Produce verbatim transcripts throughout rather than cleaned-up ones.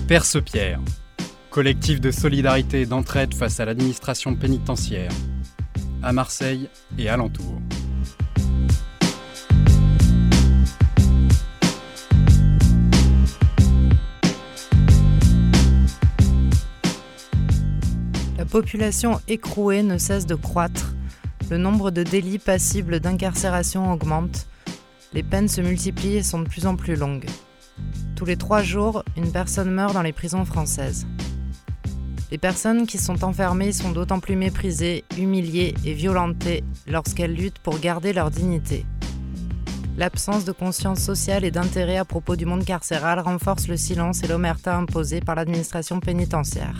Perce Pierre, collectif de solidarité et d'entraide face à l'administration pénitentiaire, à Marseille et alentour. La population écrouée ne cesse de croître, le nombre de délits passibles d'incarcération augmente, les peines se multiplient et sont de plus en plus longues. Tous les trois jours, une personne meurt dans les prisons françaises. Les personnes qui sont enfermées sont d'autant plus méprisées, humiliées et violentées lorsqu'elles luttent pour garder leur dignité. L'absence de conscience sociale et d'intérêt à propos du monde carcéral renforce le silence et l'omerta imposés par l'administration pénitentiaire.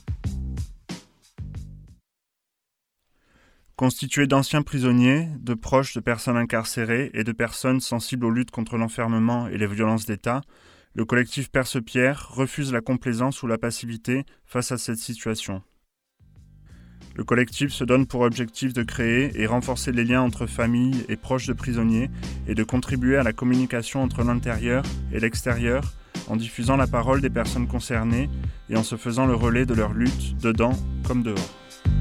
Constitué d'anciens prisonniers, de proches de personnes incarcérées et de personnes sensibles aux luttes contre l'enfermement et les violences d'État, le collectif Perce Pierre refuse la complaisance ou la passivité face à cette situation. Le collectif se donne pour objectif de créer et renforcer les liens entre familles et proches de prisonniers et de contribuer à la communication entre l'intérieur et l'extérieur en diffusant la parole des personnes concernées et en se faisant le relais de leur lutte, dedans comme dehors.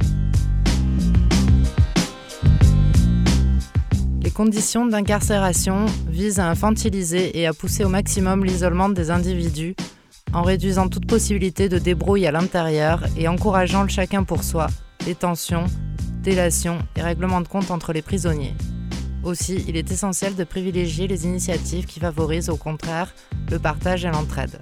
Les conditions d'incarcération visent à infantiliser et à pousser au maximum l'isolement des individus en réduisant toute possibilité de débrouille à l'intérieur et encourageant le chacun pour soi, détention, délation et règlement de compte entre les prisonniers. Aussi, il est essentiel de privilégier les initiatives qui favorisent au contraire le partage et l'entraide.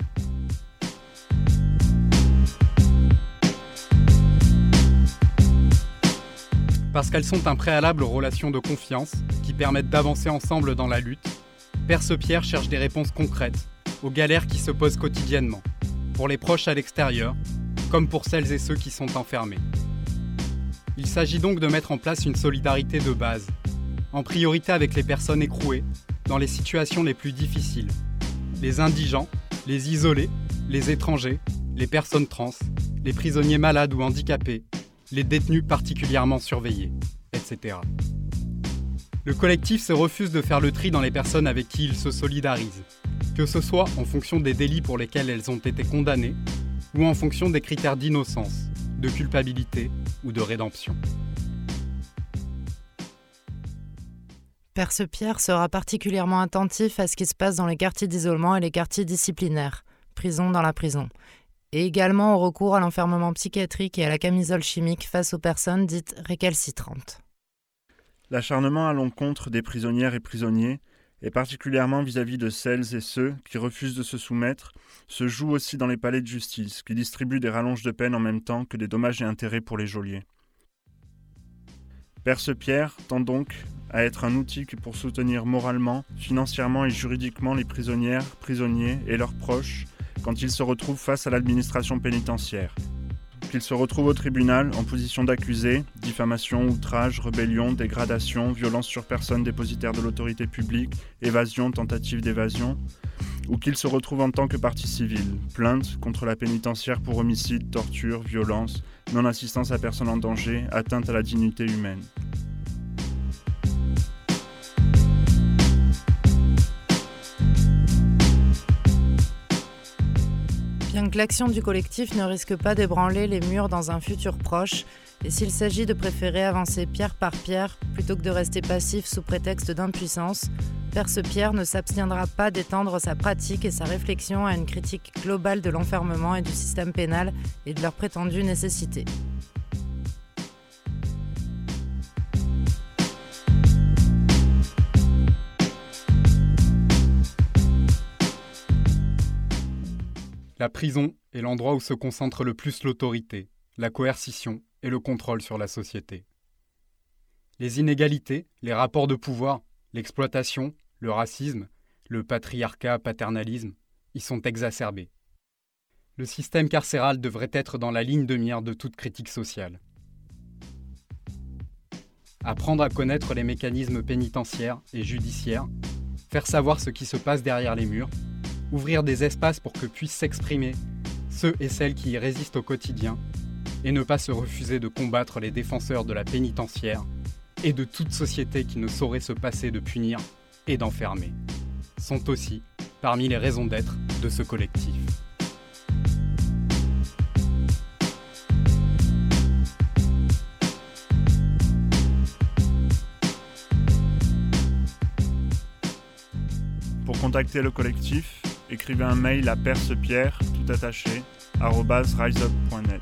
Parce qu'elles sont un préalable aux relations de confiance qui permettent d'avancer ensemble dans la lutte, Perce Pierre cherche des réponses concrètes aux galères qui se posent quotidiennement, pour les proches à l'extérieur, comme pour celles et ceux qui sont enfermés. Il s'agit donc de mettre en place une solidarité de base, en priorité avec les personnes écrouées, dans les situations les plus difficiles, les indigents, les isolés, les étrangers, les personnes trans, les prisonniers malades ou handicapés, les détenus particulièrement surveillés, et cetera. Le collectif se refuse de faire le tri dans les personnes avec qui il se solidarise, que ce soit en fonction des délits pour lesquels elles ont été condamnées ou en fonction des critères d'innocence, de culpabilité ou de rédemption. Perce Pierre sera particulièrement attentif à ce qui se passe dans les quartiers d'isolement et les quartiers disciplinaires, prison dans la prison, et également au recours à l'enfermement psychiatrique et à la camisole chimique face aux personnes dites récalcitrantes. L'acharnement à l'encontre des prisonnières et prisonniers, et particulièrement vis-à-vis de celles et ceux qui refusent de se soumettre, se joue aussi dans les palais de justice, qui distribuent des rallonges de peine en même temps que des dommages et intérêts pour les geôliers. Perce Pierre tend donc à être un outil pour soutenir moralement, financièrement et juridiquement les prisonnières, prisonniers et leurs proches, quand ils se retrouvent face à l'administration pénitentiaire. Qu'ils se retrouvent au tribunal en position d'accusé, diffamation, outrage, rébellion, dégradation, violence sur personne dépositaire de l'autorité publique, évasion, tentative d'évasion, ou qu'ils se retrouvent en tant que partie civile, plainte contre la pénitentiaire pour homicide, torture, violence, non-assistance à personne en danger, atteinte à la dignité humaine. Bien que l'action du collectif ne risque pas d'ébranler les murs dans un futur proche, et s'il s'agit de préférer avancer pierre par pierre plutôt que de rester passif sous prétexte d'impuissance, Perce Pierre ne s'abstiendra pas d'étendre sa pratique et sa réflexion à une critique globale de l'enfermement et du système pénal et de leur prétendue nécessité. La prison est l'endroit où se concentre le plus l'autorité, la coercition et le contrôle sur la société. Les inégalités, les rapports de pouvoir, l'exploitation, le racisme, le patriarcat, paternalisme, y sont exacerbés. Le système carcéral devrait être dans la ligne de mire de toute critique sociale. Apprendre à connaître les mécanismes pénitentiaires et judiciaires, faire savoir ce qui se passe derrière les murs, ouvrir des espaces pour que puissent s'exprimer ceux et celles qui y résistent au quotidien et ne pas se refuser de combattre les défenseurs de la pénitentiaire et de toute société qui ne saurait se passer de punir et d'enfermer, sont aussi parmi les raisons d'être de ce collectif. contacter le collectif, écrivez un mail à percepierre, tout attaché, arobase riseup point net.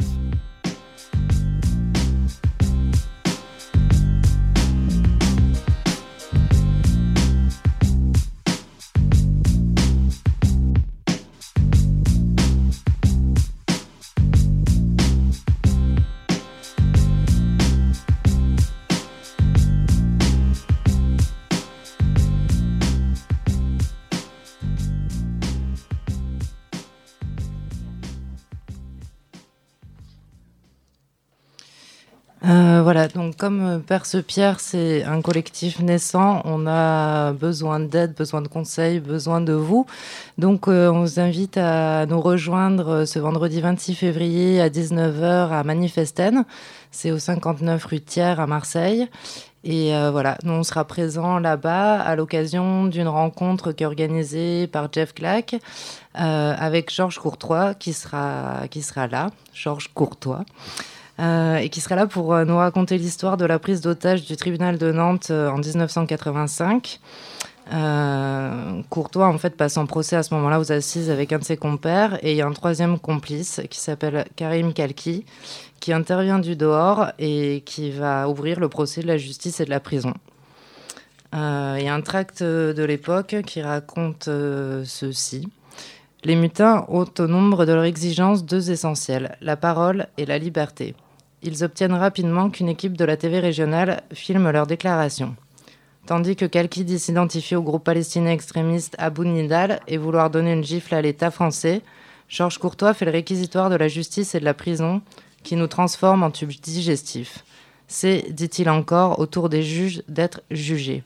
Euh, voilà, donc comme Perce-Pierre, c'est un collectif naissant, on a besoin d'aide, besoin de conseils, besoin de vous. Donc euh, on vous invite à nous rejoindre ce vendredi vingt-six février à dix-neuf heures à Manifesten. C'est au cinquante-neuf rue Thiers à Marseille. Et euh, voilà, nous on sera présents là-bas à l'occasion d'une rencontre qui est organisée par Jeff Clack euh, avec Georges Courtois qui sera, qui sera là, Georges Courtois. Euh, et qui sera là pour euh, nous raconter l'histoire de la prise d'otage du tribunal de Nantes euh, en dix-neuf cent quatre-vingt-cinq. Euh, Courtois, en fait, passe en procès à ce moment-là aux assises avec un de ses compères. Et il y a un troisième complice qui s'appelle Karim Kalki, qui intervient du dehors et qui va ouvrir le procès de la justice et de la prison. Euh, il y a un tract de l'époque qui raconte euh, ceci. Les mutins ont au nombre de leurs exigences deux essentielles, la parole et la liberté. Ils obtiennent rapidement qu'une équipe de la T V régionale filme leurs déclarations. Tandis que Kalki dit s'identifier au groupe palestinien extrémiste Abu Nidal et vouloir donner une gifle à l'État français, Georges Courtois fait le réquisitoire de la justice et de la prison qui nous transforme en tubes digestifs. C'est, dit-il encore, au tour des juges d'être jugés.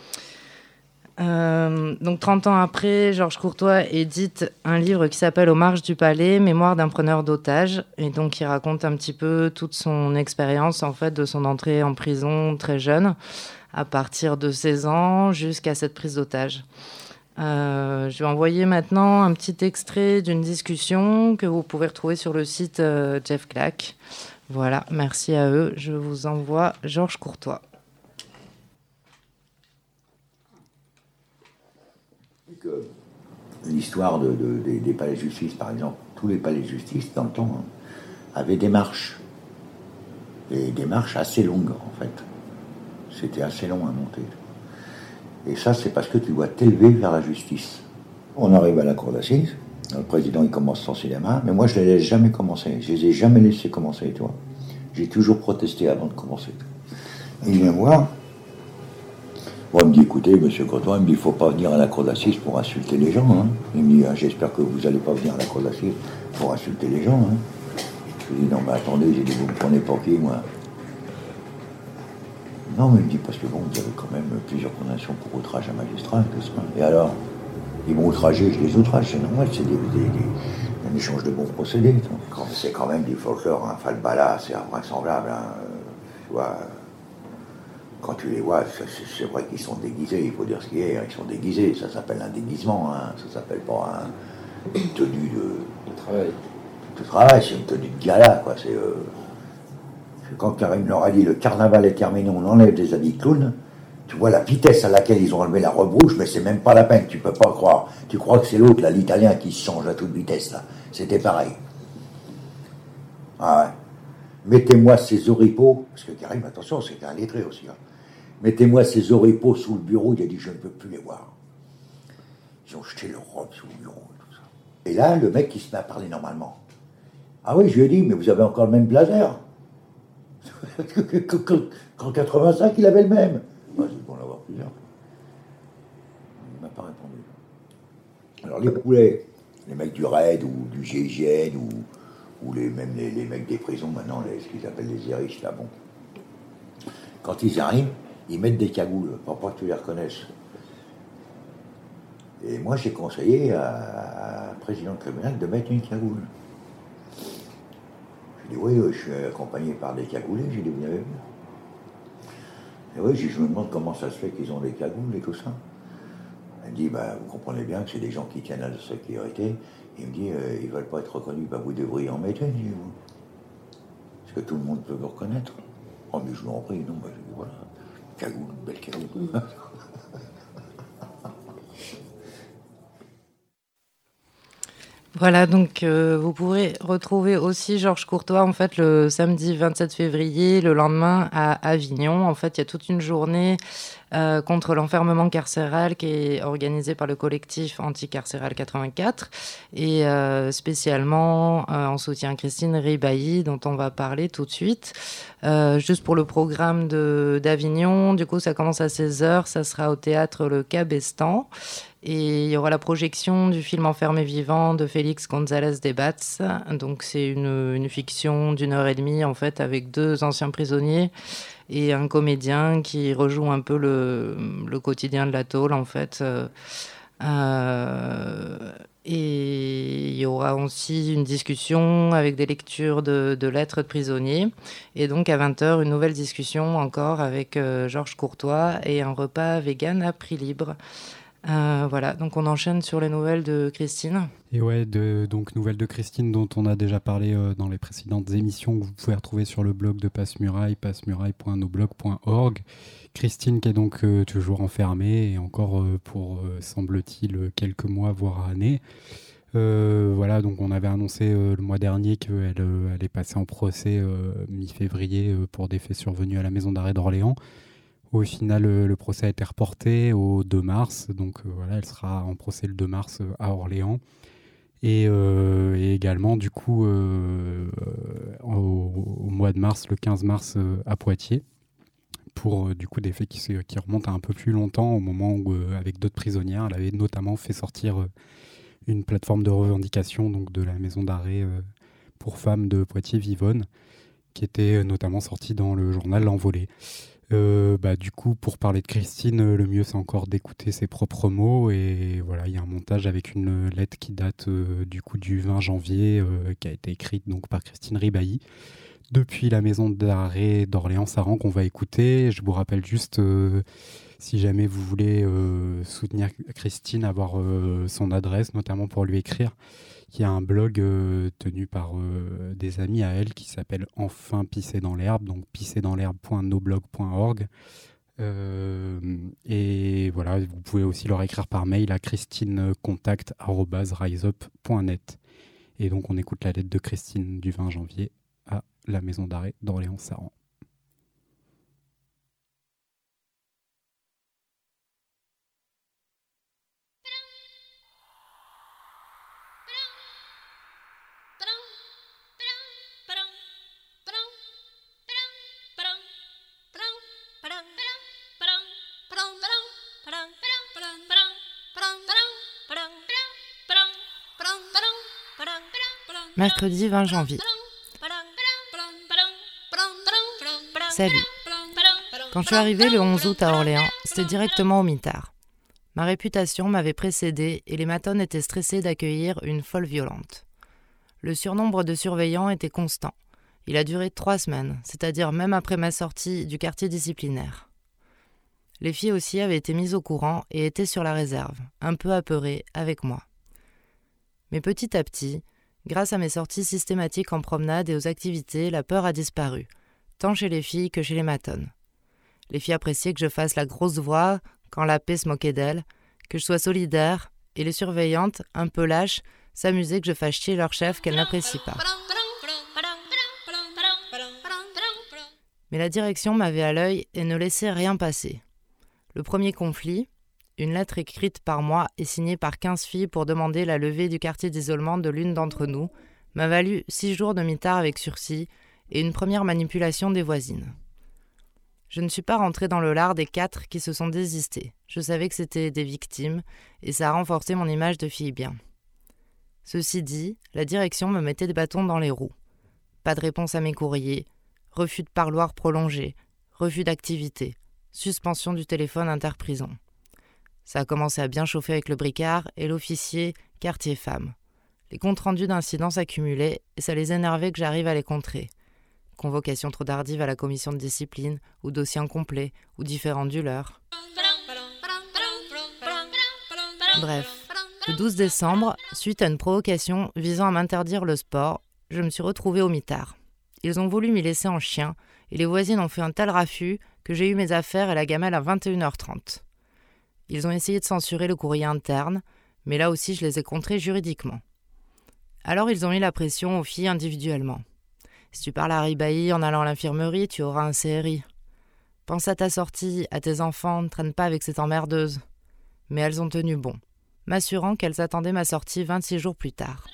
Euh, donc trente ans après, Georges Courtois édite un livre qui s'appelle « Aux marges du palais, mémoire d'un preneur d'otages ». Et donc il raconte un petit peu toute son expérience en fait, de son entrée en prison très jeune, à partir de seize ans jusqu'à cette prise d'otage. Euh, je vais envoyer maintenant un petit extrait d'une discussion que vous pouvez retrouver sur le site euh, Jeff Clack. Voilà, merci à eux. Je vous envoie Georges Courtois. Que l'histoire de, de, des, des palais de justice, par exemple, tous les palais de justice, dans le temps, hein, avaient des marches. Et des marches assez longues, en fait. C'était assez long à monter. Et ça, c'est parce que tu dois t'élever vers la justice. On arrive à la cour d'assises, le président, il commence son cinéma, mais moi, je ne les laisse jamais commencer. Je les ai jamais laissés commencer, tu vois. J'ai toujours protesté avant de commencer. Et il vient voir. Bon, il me dit, écoutez, monsieur Courtois, il me dit, il ne faut pas venir à la cour d'assises pour insulter les gens. Hein. Il me dit, ah, j'espère que vous n'allez pas venir à la cour d'assises pour insulter les gens. Hein. Je lui dis, non, mais attendez, j'ai dit, vous me prenez pour qui, moi? Non, mais il me dit, parce que bon, vous avez quand même plusieurs condamnations pour outrage à magistrat et tout ça. Et alors, ils m'ont outragé, je les outrage, c'est normal, c'est des, des, des, un échange de bons procédés. Donc, c'est quand même du folklore, un falbala, c'est invraisemblable. Hein. Tu vois, quand tu les vois, c'est, c'est vrai qu'ils sont déguisés, il faut dire ce qu'il y a, ils sont déguisés, ça s'appelle un déguisement, hein. Ça s'appelle pas un, une tenue de, de travail. De travail, c'est une tenue de gala, quoi. C'est, euh, c'est quand Karim leur a dit le carnaval est terminé, on enlève des habits de clown, tu vois la vitesse à laquelle ils ont enlevé la robe rouge, mais c'est même pas la peine, tu peux pas croire. Tu crois que c'est l'autre, là, l'italien, qui se change à toute vitesse, là. C'était pareil. Ah ouais. Mettez-moi ces oripeaux, parce que Karim, attention, c'était un lettré aussi, hein. Mettez-moi ces oripeaux sous le bureau, il a dit je ne peux plus les voir. Ils ont jeté leur robe sous le bureau et tout ça. Et là, le mec, il se met à parler normalement. Ah oui, je lui ai dit, mais vous avez encore le même blazer. Qu'en quatre-vingt-cinq, il avait le même. Moi, c'est bon l'avoir plusieurs. Il ne m'a pas répondu. Alors les poulets, les mecs du raid ou du G I G N ou, ou les, même les, les mecs des prisons, maintenant, les, ce qu'ils appellent les ériches, là, bon. Quand ils arrivent, ils mettent des cagoules pour pas que tu les reconnaisses. Et moi, j'ai conseillé à un président de tribunal de mettre une cagoule. J'ai dit, oui, je suis accompagné par des cagoulés. J'ai dit, vous avez vu? Et oui, je me demande comment ça se fait qu'ils ont des cagoules et tout ça. Elle me dit, bah, vous comprenez bien que c'est des gens qui tiennent à la sécurité. Il me dit, euh, ils ne veulent pas être reconnus. Bah, vous devriez en mettre une, dis-vous. Parce que tout le monde peut vous reconnaître. Oh, mais je vous en prie, non, bah, je dis, voilà. Cagoule, belle cagoule. Voilà, donc euh, vous pourrez retrouver aussi Georges Courtois en fait le samedi vingt-sept février, le lendemain à Avignon. En fait, il y a toute une journée euh, contre l'enfermement carcéral qui est organisée par le collectif Anticarcéral quatre-vingt-quatre et euh, spécialement euh, en soutien à Christine Ribailly dont on va parler tout de suite. Euh, juste pour le programme de, d'Avignon, du coup ça commence à seize heures, ça sera au théâtre Le Cabestan. Et il y aura la projection du film Enfermé vivant de Félix González de Bats. Donc c'est une, une fiction d'une heure et demie en fait avec deux anciens prisonniers et un comédien qui rejoue un peu le, le quotidien de la tôle en fait. Euh, et il y aura aussi une discussion avec des lectures de, de lettres de prisonniers. Et donc à vingt heures, une nouvelle discussion encore avec euh, Georges Courtois et un repas vegan à prix libre. Euh, voilà, donc on enchaîne sur les nouvelles de Christine. Et ouais, de, donc nouvelles de Christine dont on a déjà parlé euh, dans les précédentes émissions que vous pouvez retrouver sur le blog de Passe-Muraille, passemuraille point noblog point org. Christine qui est donc euh, toujours enfermée et encore euh, pour, euh, semble-t-il, quelques mois, voire années. Euh, voilà, donc on avait annoncé euh, le mois dernier qu'elle euh, allait passer en procès euh, mi-février euh, pour des faits survenus à la maison d'arrêt d'Orléans. Au final, le, le procès a été reporté au deux mars, donc euh, voilà, elle sera en procès le deux mars euh, à Orléans. Et, euh, et également, du coup, euh, au, au mois de mars, le quinze mars, euh, à Poitiers, pour euh, du coup des faits qui, qui remontent à un peu plus longtemps, au moment où, euh, avec d'autres prisonnières, elle avait notamment fait sortir euh, une plateforme de revendication donc de la maison d'arrêt euh, pour femmes de Poitiers-Vivonne, qui était euh, notamment sortie dans le journal L'Envolée. Euh, bah, du coup, pour parler de Christine, le mieux c'est encore d'écouter ses propres mots. Et voilà, il y a un montage avec une lettre qui date euh, du coup du vingt janvier, euh, qui a été écrite donc par Christine Ribailly depuis la maison d'arrêt d'Orléans-Saran qu'on va écouter. Je vous rappelle juste, euh, si jamais vous voulez euh, soutenir Christine, avoir euh, son adresse, notamment pour lui écrire. Il y a un blog euh, tenu par euh, des amis à elle qui s'appelle Enfin pisser dans l'herbe, donc pisser dans l'herbe point noblog point org. Euh, et voilà, vous pouvez aussi leur écrire par mail à christinecontact arobase riseup point net. Et donc on écoute la lettre de Christine du vingt janvier à la maison d'arrêt d'Orléans-Saran. Mercredi vingt janvier. Salut. Quand je suis arrivée le onze août à Orléans, c'était directement au mitard. Ma réputation m'avait précédée et les matones étaient stressées d'accueillir une folle violente. Le surnombre de surveillants était constant. Il a duré trois semaines, c'est-à-dire même après ma sortie du quartier disciplinaire. Les filles aussi avaient été mises au courant et étaient sur la réserve, un peu apeurées avec moi. Mais petit à petit, grâce à mes sorties systématiques en promenade et aux activités, la peur a disparu, tant chez les filles que chez les matones. Les filles appréciaient que je fasse la grosse voix quand la paix se moquait d'elles, que je sois solidaire, et les surveillantes, un peu lâches, s'amusaient que je fasse chier leur chef qu'elles n'apprécient pas. Mais la direction m'avait à l'œil et ne laissait rien passer. Le premier conflit, une lettre écrite par moi et signée par quinze filles pour demander la levée du quartier d'isolement de l'une d'entre nous, m'a valu six jours de mitard avec sursis et une première manipulation des voisines. Je ne suis pas rentrée dans le lard des quatre qui se sont désistés. Je savais que c'était des victimes et ça a renforcé mon image de fille bien. Ceci dit, la direction me mettait des bâtons dans les roues. Pas de réponse à mes courriers, refus de parloir prolongé, refus d'activité, suspension du téléphone interprison. Ça a commencé à bien chauffer avec le bricard et l'officier quartier femme. Les comptes rendus d'incidents s'accumulaient et ça les énervait que j'arrive à les contrer. Convocation trop tardive à la commission de discipline, ou dossier incomplet, ou différent du leur. Bref, le douze décembre, suite à une provocation visant à m'interdire le sport, je me suis retrouvée au mitard. Ils ont voulu m'y laisser en chien, et les voisines ont fait un tel raffut que j'ai eu mes affaires et la gamelle à vingt et une heures trente. Ils ont essayé de censurer le courrier interne, mais là aussi je les ai contrés juridiquement. Alors ils ont mis la pression aux filles individuellement. Si tu parles à Ribailly en allant à l'infirmerie, tu auras un C R I. Pense à ta sortie, à tes enfants, ne traîne pas avec cette emmerdeuse. Mais elles ont tenu bon, m'assurant qu'elles attendaient ma sortie vingt-six jours plus tard.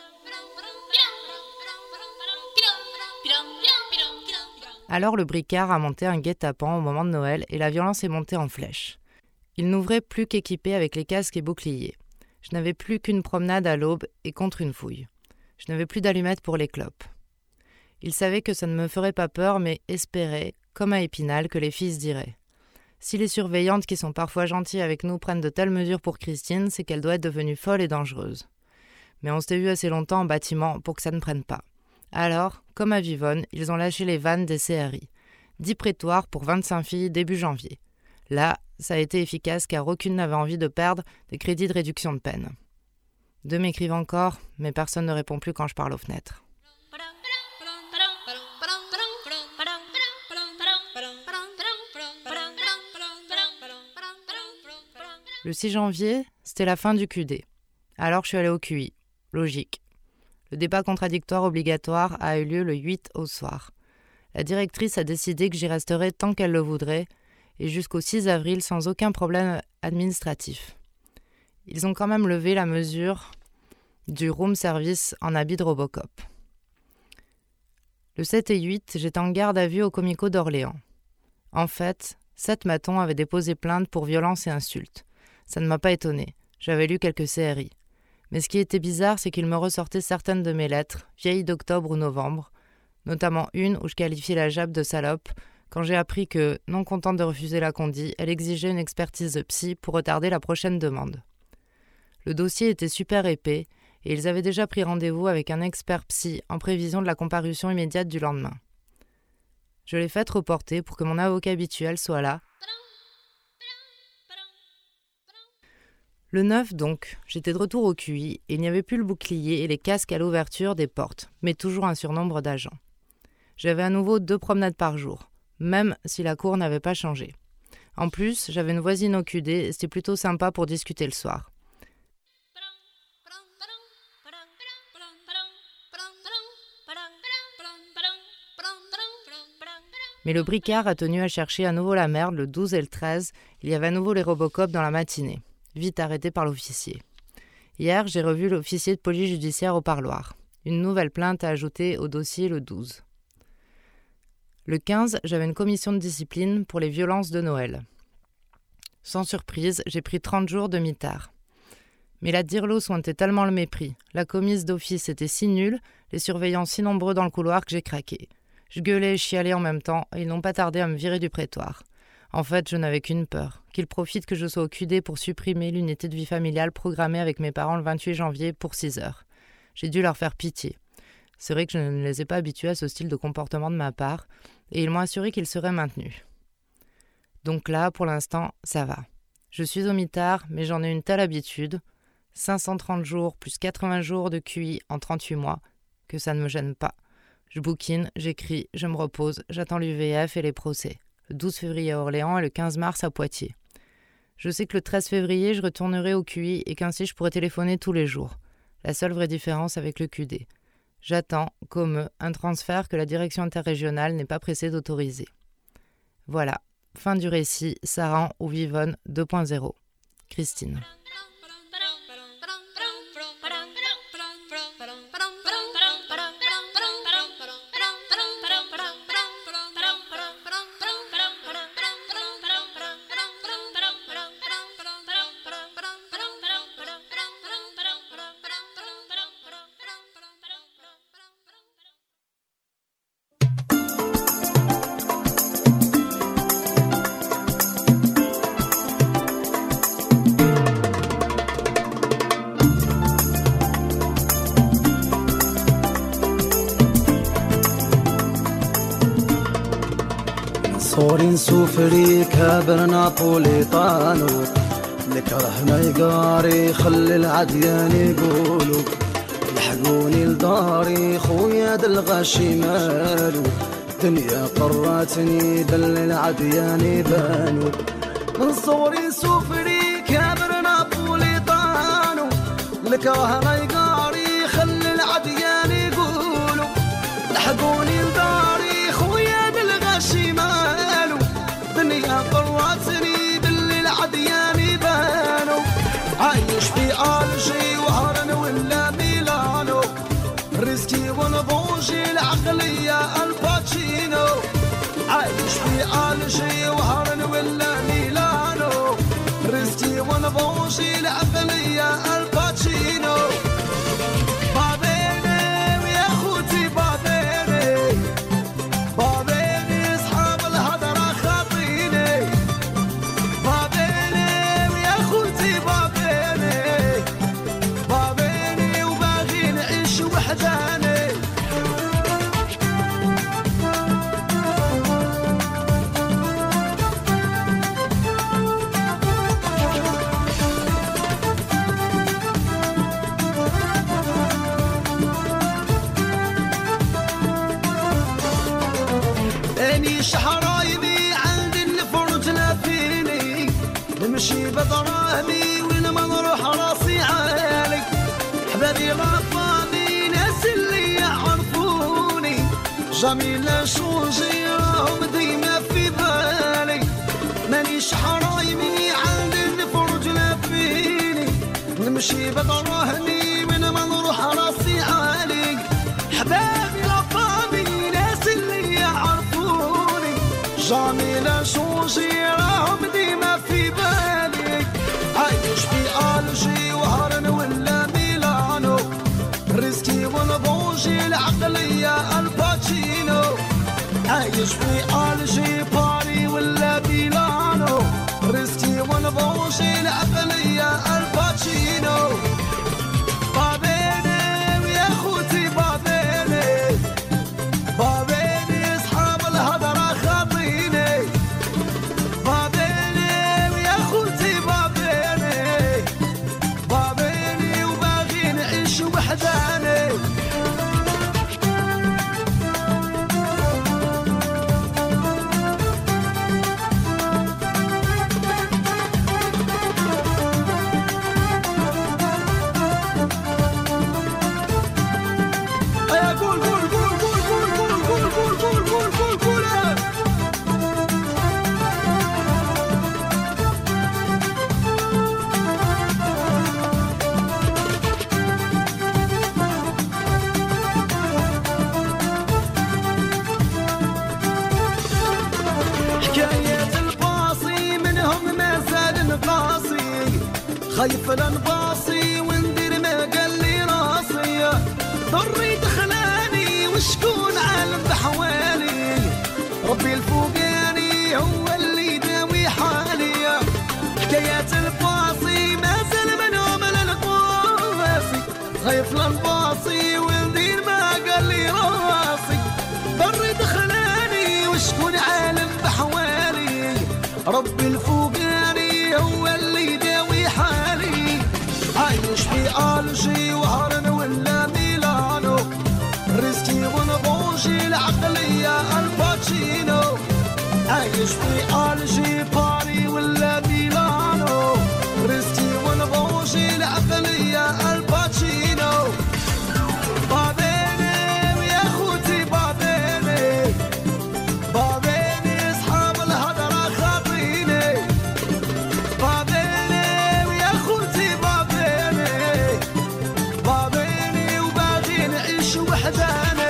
Alors le bricard a monté un guet-apens au moment de Noël et la violence est montée en flèche. Il n'ouvrait plus qu'équipé avec les casques et boucliers. Je n'avais plus qu'une promenade à l'aube et contre une fouille. Je n'avais plus d'allumettes pour les clopes. Il savait que ça ne me ferait pas peur, mais espérait, comme à Épinal, que les filles se diraient. Si les surveillantes qui sont parfois gentilles avec nous prennent de telles mesures pour Christine, c'est qu'elle doit être devenue folle et dangereuse. Mais on s'était vu assez longtemps en bâtiment pour que ça ne prenne pas. Alors, comme à Vivonne, ils ont lâché les vannes des C R I. dix prétoires pour vingt-cinq filles début janvier. Là, ça a été efficace car aucune n'avait envie de perdre des crédits de réduction de peine. Deux m'écrivent encore, mais personne ne répond plus quand je parle aux fenêtres. Le six janvier, c'était la fin du Q D. Alors je suis allée au Q I. Logique. Le débat contradictoire obligatoire a eu lieu le huit au soir. La directrice a décidé que j'y resterais tant qu'elle le voudrait et jusqu'au six avril sans aucun problème administratif. Ils ont quand même levé la mesure du room service en habit de Robocop. Le sept et huit, j'étais en garde à vue au Comico d'Orléans. En fait, sept matons avaient déposé plainte pour violence et insultes. Ça ne m'a pas étonné. J'avais lu quelques C R I. Mais ce qui était bizarre, c'est qu'ils me ressortaient certaines de mes lettres, vieilles d'octobre ou novembre, notamment une où je qualifiais la Jap de salope, quand j'ai appris que, non contente de refuser la condi, elle exigeait une expertise psy pour retarder la prochaine demande. Le dossier était super épais, et ils avaient déjà pris rendez-vous avec un expert psy en prévision de la comparution immédiate du lendemain. Je l'ai fait reporter pour que mon avocat habituel soit là. Le neuf, donc, j'étais de retour au Q I et il n'y avait plus le bouclier et les casques à l'ouverture des portes, mais toujours un surnombre d'agents. J'avais à nouveau deux promenades par jour, même si la cour n'avait pas changé. En plus, j'avais une voisine au Q D et c'était plutôt sympa pour discuter le soir. Mais le bricard a tenu à chercher à nouveau la merde le douze et le treize. Il y avait à nouveau les Robocop dans la matinée, vite arrêté par l'officier. Hier, j'ai revu l'officier de police judiciaire au parloir. Une nouvelle plainte à ajouter au dossier le douze. Le quinze, j'avais une commission de discipline pour les violences de Noël. Sans surprise, j'ai pris trente jours de mitard. Mais la dirlo sointait tellement le mépris, la commise d'office était si nulle, les surveillants si nombreux dans le couloir que j'ai craqué. Je gueulais et chialais en même temps, et ils n'ont pas tardé à me virer du prétoire. En fait, je n'avais qu'une peur, qu'ils profitent que je sois au Q D pour supprimer l'unité de vie familiale programmée avec mes parents le vingt-huit janvier pour six heures. J'ai dû leur faire pitié. C'est vrai que je ne les ai pas habitués à ce style de comportement de ma part, et ils m'ont assuré qu'ils seraient maintenus. Donc là, pour l'instant, ça va. Je suis au mitard, mais j'en ai une telle habitude, cinq cent trente jours plus quatre-vingts jours de Q I en trente-huit mois, que ça ne me gêne pas. Je bouquine, j'écris, je me repose, j'attends l'U V F et les procès. Le douze février à Orléans et le quinze mars à Poitiers. Je sais que le treize février, je retournerai au Q I et qu'ainsi je pourrai téléphoner tous les jours. La seule vraie différence avec le Q D. J'attends, comme eux, un transfert que la direction interrégionale n'est pas pressée d'autoriser. Voilà, fin du récit, Saran ou Vivonne deux point zéro. Christine. صورين سوفري كابر نابوليطانو الكره ما يقاري خلي العديان يقولوا لحقوني لداري خويا دلغاشي مالو دنيا قراتني دل العديان يبانو من صوري سوفري كابر نابوليطانو الكره ما يقاري خلي العديان لحقوني لداري خويا الغاشي مالو دنيا قراتني بالليل عدياني بانو عايش في الجي وهرن ولا ميلانو رزقي ونبوجي العقلية الباتشينو عايش في الجي وهرن ولا ميلانو رزقي ونبوجي العقلية الباتشينو بابيني ويا خوتي بابيني بابيني اصحاب الهضرة خاطيني بابيني ويا خوتي بابيني بابيني وباغي نعيش وحداني اني شحرايبي عند الفرج لافيني نمشي بدراهمي وين ما نروح راسي عالي حبابي غفاني ناس اللي يعرفوني جميلة شوجي راهم ديما في بالي ماني شحرايبي عند الفرج لافيني نمشي بدراهمي وين ما نروح راسي عالي حبابي غفاني ناس اللي يعرفوني جميلة شوجي راهم ديما في بالي عايش في الجي وهرن ولا ميلانو رزقي ونبوجي العقلية الباتشينو عايش في الجي باري ولا ميلانو رزقي ونبوجي العقلية الباتشينو بابيني ويا خوتي بابيني بابيني اصحاب الهضرة خاطيني بابيني ويا خوتي بابيني بابيني وباغي نعيش وحداني يا قول قول قول قول قول قول قول قول قول قول قول قول حكاية الباصي منهم ما زال نقاصي خايف لنباصي وندير ما قال لي راسي ضري دخلاني وشكون عالم بحوالي ربي الفوقاني هو اللي يداوي حالي حكايات الباصي ما زال منهم لنقاصي خايف لنباصي وندير ما قال لي راسي ضري دخلاني وشكون عالم بحوالي ربي الفوقاني هو اللي يداوي حالي عايش في الجي وهرن ولا ميلانو رزقي ونبوجي العقلية الباتشينو عايش في الجي باري ولا ميلانو رزقي ونبوجي العقلية الباتشينو بابيني ويا خوتي بابيني بابيني اصحاب الهضرة خاطيني بابيني ويا خوتي بابيني بابيني وباغي نعيش وحداني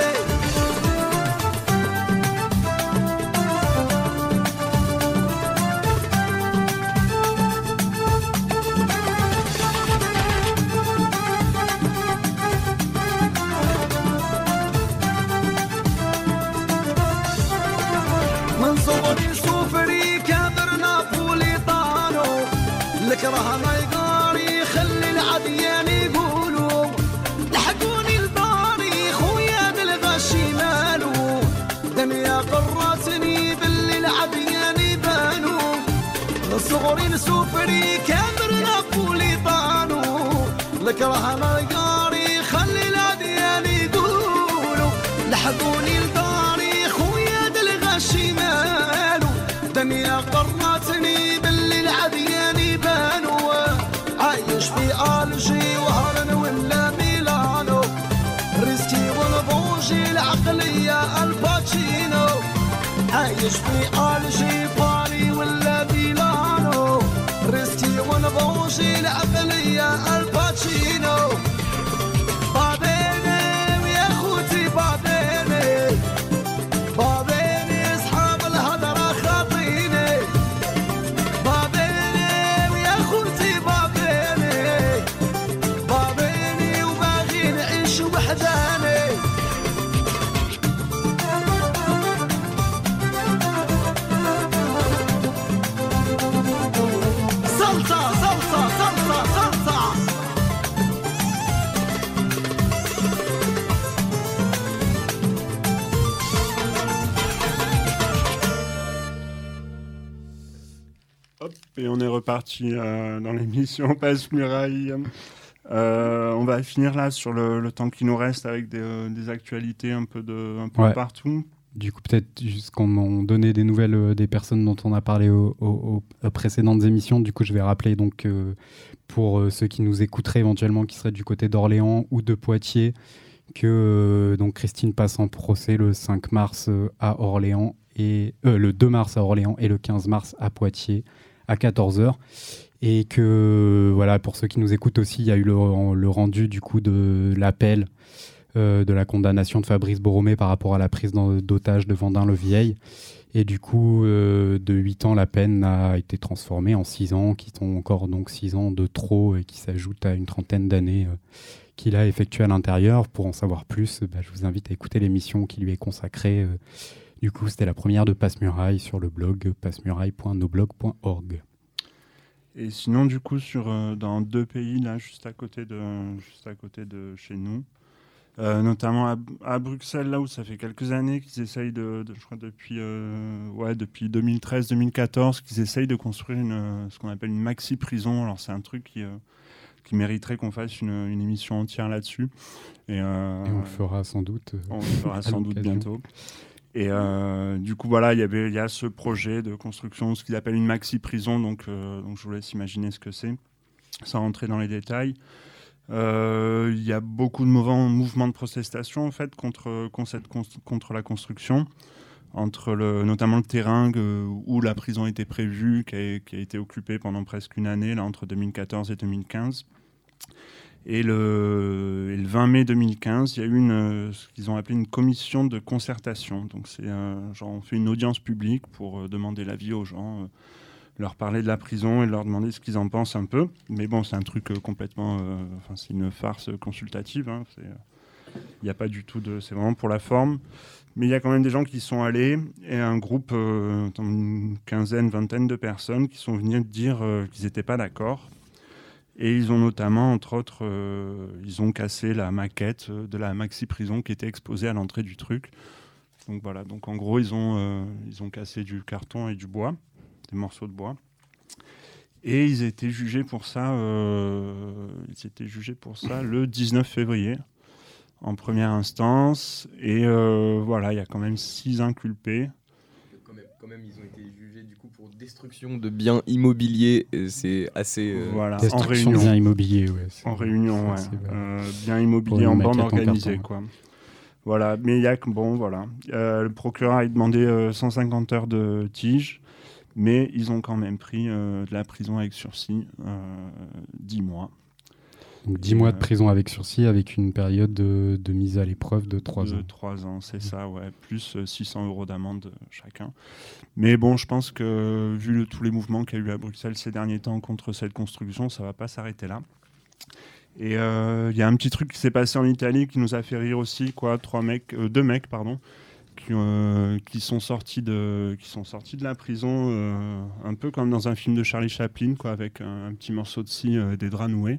من صغري سوفري كابر نابوليطانو الكره ما يقاري خلي العديان يقولوا لحقوني لداري خويا بالغاشي مالو دنيا قراتني باللي العديان يبانوا من صغري سوفري كابر نابوليطانو الكره ما يقاري خلي العديان يقولوا لحقوني لداري خويا بالغاشي مالو دنيا قراتني باللي العديان يبانوا عايش في الجي وهرن ولا ميلانو رزقي ونبوجي العقلية عايش في الجيباني ولا ميلانو ريسكي ونبوشي العقلية الباتشينو بعدين يا خوتي بعدين بعدين اصحاب الهضرة خاطيني بعدين يا خوتي بعدين بعدين وباغي نعيش وحداني صلصة صلصة صلصة صلصة Hop, et on est reparti euh, dans l'émission Passe-Muraille. Euh, on va finir là sur le, le temps qui nous reste avec des, euh, des actualités un peu, de, un peu Ouais. partout. Du coup, peut-être juste qu'on on donnait des nouvelles euh, des personnes dont on a parlé au- au- aux précédentes émissions. Du coup, je vais rappeler donc euh, pour euh, ceux qui nous écouteraient éventuellement, qui seraient du côté d'Orléans ou de Poitiers, que euh, donc Christine passe en procès le cinq mars euh, à Orléans et euh, le deux mars à Orléans et le quinze mars à Poitiers à quatorze heures. Et que voilà, pour ceux qui nous écoutent aussi, il y a eu le, le rendu du coup de l'appel euh, de la condamnation de Fabrice Boromé par rapport à la prise d'en- d'otage de Vendin-le-Vieil. Et du coup, euh, de huit ans, la peine a été transformée en six ans, qui sont encore donc six ans de trop et qui s'ajoutent à une trentaine d'années euh, qu'il a effectuées à l'intérieur. Pour en savoir plus, bah, je vous invite à écouter l'émission qui lui est consacrée. euh. Du coup, c'était la première de Passe-Muraille sur le blog passemuraille point noblog point org. Et sinon, du coup, sur, euh, dans deux pays, là, juste à côté de, juste à côté de chez nous, euh, notamment à, à Bruxelles, là où ça fait quelques années qu'ils essayent de, de- je crois depuis, euh, ouais, depuis deux mille treize deux mille quatorze, qu'ils essayent de construire une, euh, ce qu'on appelle une maxi-prison. Alors, c'est un truc qui, euh, qui mériterait qu'on fasse une, une émission entière là-dessus. Et, euh, Et on le fera sans doute. euh, on le fera à sans doute l'occasion. bientôt. Et euh, du coup, voilà, il y avait, il y a ce projet de construction, ce qu'ils appellent une maxi-prison. Donc, euh, donc, je vous laisse imaginer ce que c'est, sans rentrer dans les détails. Euh, Il y a beaucoup de mouvements, mouvements de protestation, en fait, contre, contre, cette cons- contre la construction, entre le, notamment le terrain euh, où la prison était prévue, qui a, qui a été occupée pendant presque une année, là, entre deux mille quatorze et deux mille quinze. Et le, et le vingt mai deux mille quinze, il y a eu une, euh, ce qu'ils ont appelé une commission de concertation. Donc, c'est, euh, genre, on fait une audience publique pour euh, demander l'avis aux gens, euh, leur parler de la prison et leur demander ce qu'ils en pensent un peu. Mais bon, c'est un truc euh, complètement... euh, Enfin, c'est une farce consultative. Hein, c'est, euh, il n'y a pas du tout de... C'est vraiment pour la forme. Mais il y a quand même des gens qui sont allés et un groupe, euh, une quinzaine, vingtaine de personnes qui sont venus dire euh, qu'ils n'étaient pas d'accord. Et ils ont notamment, entre autres, euh, ils ont cassé la maquette euh, de la maxi-prison qui était exposée à l'entrée du truc. Donc voilà, donc en gros, ils ont, euh, ils ont cassé du carton et du bois, des morceaux de bois. Et ils étaient jugés pour ça, euh, ils étaient jugés pour ça le dix-neuf février, en première instance. Et euh, voilà, il y a quand même six inculpés. Quand même, quand même, ils ont été jugés du coup pour destruction de biens immobiliers. et C'est assez. euh, Voilà, en Destruction de réunion. biens immobiliers, ouais. c'est- En réunion, ouais. c'est- c'est- Euh, bien Pour immobilier une en bande maquette en organisée, carton, quoi. Voilà, mais il y a que, bon, voilà. Euh, le procureur a demandé euh, cent cinquante heures de tige, mais ils ont quand même pris euh, de la prison avec sursis, euh, dix mois. Donc dix Et, mois euh, de prison avec sursis, avec une période de, de mise à l'épreuve de trois De ans. trois ans, c'est ça, ouais. Plus euh, six cents euros d'amende euh, chacun. Mais bon, je pense que vu le- tous les mouvements qu'il y a eu à Bruxelles ces derniers temps contre cette construction, ça va pas s'arrêter là. Et il euh, y a un petit truc qui s'est passé en Italie qui nous a fait rire aussi, quoi. Trois mecs, euh, deux mecs, pardon, qui, euh, qui sont sortis de, qui sont sortis de la prison, euh, un peu comme dans un film de Charlie Chaplin, quoi, avec un, un petit morceau de scie, euh, des draps noués.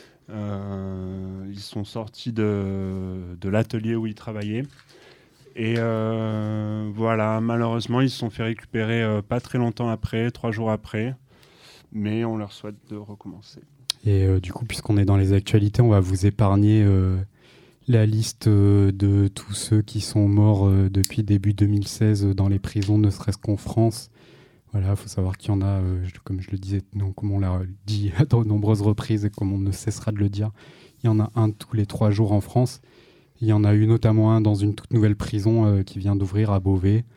Euh, ils sont sortis de, de l'atelier où ils travaillaient. Et euh, voilà, malheureusement, ils se sont fait récupérer euh, pas très longtemps après, trois jours après. Mais on leur souhaite de recommencer. Et euh, du coup, puisqu'on est dans les actualités, on va vous épargner euh, la liste euh, de tous ceux qui sont morts euh, depuis début deux mille seize dans les prisons, ne serait-ce qu'en France. Voilà, il faut savoir qu'il y en a, euh, je- comme je le disais, non, comme on l'a dit à de nombreuses reprises et comme on ne cessera de le dire, il y en a un tous les trois jours en France. Il y en a eu notamment un dans une toute nouvelle prison euh, qui vient d'ouvrir à Beauvais.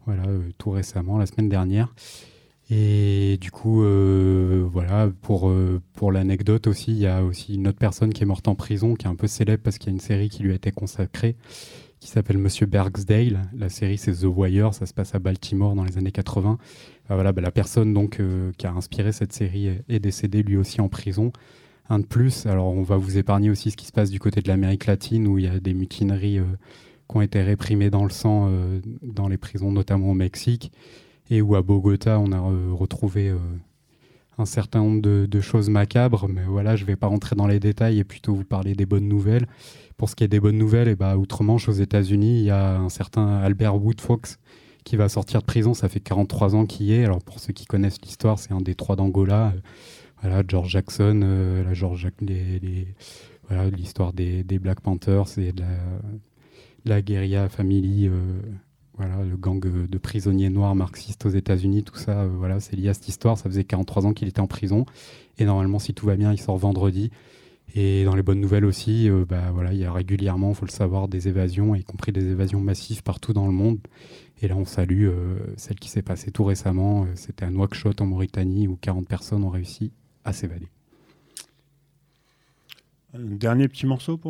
voilà, euh, tout récemment, la semaine dernière. Et du coup, euh, voilà, pour, euh, pour l'anecdote aussi, il y a aussi une autre personne qui est morte en prison, qui est un peu célèbre parce qu'il y a une série qui lui a été consacrée, qui s'appelle Monsieur Bergsdale. La série, c'est The Wire, ça se passe à Baltimore dans les années quatre-vingts. Euh, voilà, bah, la personne donc, euh, qui a inspiré cette série est, est décédée lui aussi en prison. Un de plus, alors on va vous épargner aussi ce qui se passe du côté de l'Amérique latine, où il y a des mutineries euh, qui ont été réprimées dans le sang euh, dans les prisons, notamment au Mexique. Et où à Bogota, on a euh, retrouvé euh, un certain nombre de, de choses macabres. Mais voilà, je ne vais pas rentrer dans les détails et plutôt vous parler des bonnes nouvelles. Pour ce qui est des bonnes nouvelles, et bah, outre-Manche, aux États-Unis, il y a un certain Albert Woodfox qui va sortir de prison. Ça fait quarante-trois ans qu'il y est. Alors pour ceux qui connaissent l'histoire, c'est un des trois d'Angola. Euh, voilà, George Jackson, euh, la George, les, les, voilà, l'histoire des, des Black Panthers et de la, de la guérilla family. Euh, Voilà, le gang de prisonniers noirs marxistes aux États-Unis, tout ça, euh, voilà, c'est lié à cette histoire. Ça faisait quarante-trois ans qu'il était en prison. Et normalement, si tout va bien, il sort vendredi. Et dans les bonnes nouvelles aussi, euh, bah, voilà, il y a régulièrement, il faut le savoir, des évasions, y compris des évasions massives partout dans le monde. Et là, on salue euh, celle qui s'est passée tout récemment. Euh, c'était à Nouakchott, en Mauritanie, où quarante personnes ont réussi à s'évader. Un dernier petit morceau pour finir ?